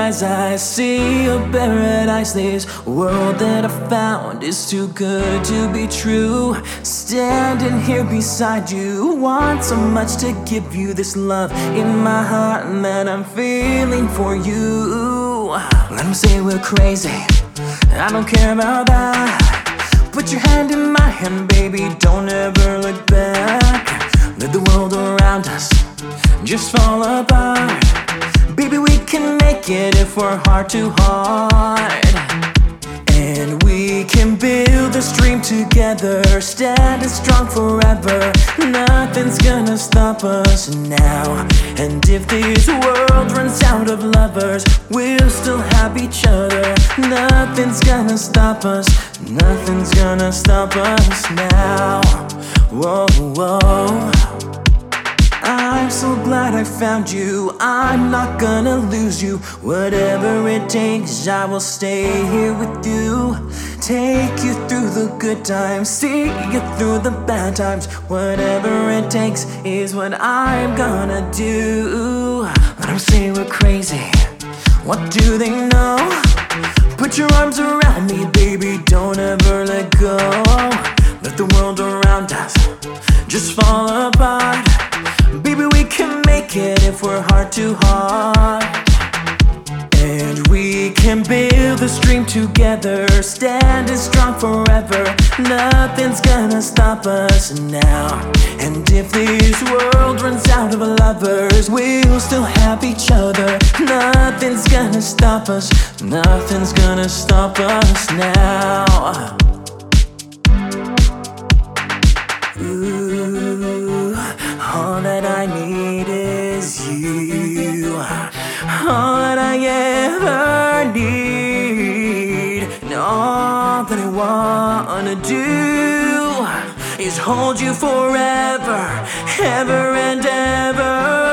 as I see a paradise. This world that I found is too good to be true. Standing here beside you, want so much to give you this love in my heart that I'm feeling for you. Let them say we're crazy, I don't care about that. Put your hand in my hand, baby, don't ever look back. Let the world around us just fall apart. Baby, we can make it if we're heart to heart. And we can build this dream together, standing strong forever. Nothing's gonna stop us now. And if this world runs out of lovers, we'll still have each other. Nothing's gonna stop us, nothing's gonna stop us now. Whoa, whoa. I'm so glad I found you, I'm not gonna lose you. Whatever it takes, I will stay here with you. Take you through the good times, see you through the bad times. Whatever it takes is what I'm gonna do. Let them say we're crazy, what do they know? Put your arms around me, baby, don't ever let go. Let the world around us just fall apart. Baby, we can make it if we're heart to heart. And we can build this dream together, standing strong forever. Nothing's gonna stop us now. And if this world runs out of lovers, we'll still have each other. Nothing's gonna stop us, nothing's gonna stop us now. Ooh, all that I need is you. All that I ever need, and all that I wanna do is hold you forever, ever and ever.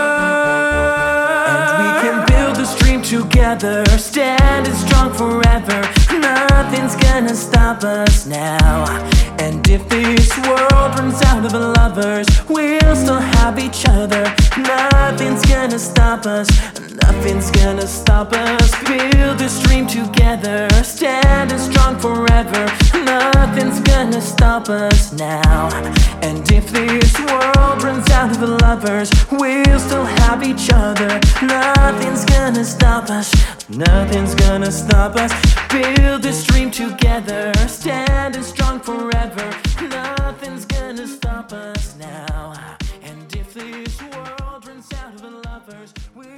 And we can build this dream together, standing strong forever. Nothing's gonna stop us now. And if this world runs out of lovers, we'll still have each other. Nothing's gonna stop us, nothing's gonna stop us. Build this dream together, standing strong forever. Nothing's gonna stop us now. And if this world runs out of lovers, we'll still have each other. Nothing's gonna stop us, nothing's gonna stop us. Build this dream together, standing strong forever. Nothing's gonna stop us now. And if this world runs out of lovers,